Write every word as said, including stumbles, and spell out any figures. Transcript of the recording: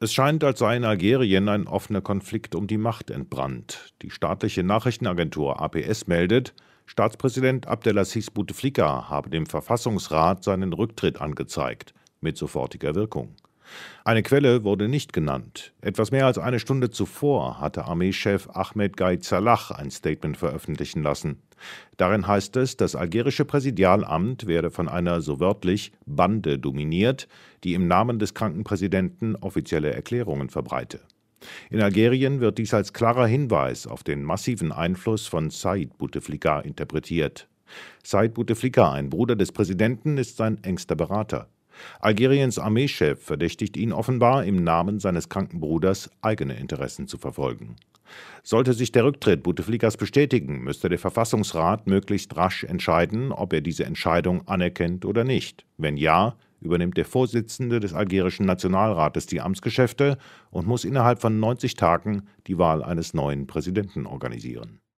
Es scheint, als sei in Algerien ein offener Konflikt um die Macht entbrannt. Die staatliche Nachrichtenagentur A P S meldet, Staatspräsident Abdelaziz Bouteflika habe dem Verfassungsrat seinen Rücktritt angezeigt, mit sofortiger Wirkung. Eine Quelle wurde nicht genannt. Etwas mehr als eine Stunde zuvor hatte Armeechef Ahmed Gaid Salah ein Statement veröffentlichen lassen. Darin heißt es, das algerische Präsidialamt werde von einer, so wörtlich, Bande dominiert, die im Namen des kranken Präsidenten offizielle Erklärungen verbreite. In Algerien wird dies als klarer Hinweis auf den massiven Einfluss von Said Bouteflika interpretiert. Said Bouteflika, ein Bruder des Präsidenten, ist sein engster Berater. Algeriens Armeechef verdächtigt ihn offenbar, im Namen seines kranken Bruders eigene Interessen zu verfolgen. Sollte sich der Rücktritt Bouteflikas bestätigen, müsste der Verfassungsrat möglichst rasch entscheiden, ob er diese Entscheidung anerkennt oder nicht. Wenn ja, übernimmt der Vorsitzende des algerischen Nationalrates die Amtsgeschäfte und muss innerhalb von neunzig Tagen die Wahl eines neuen Präsidenten organisieren.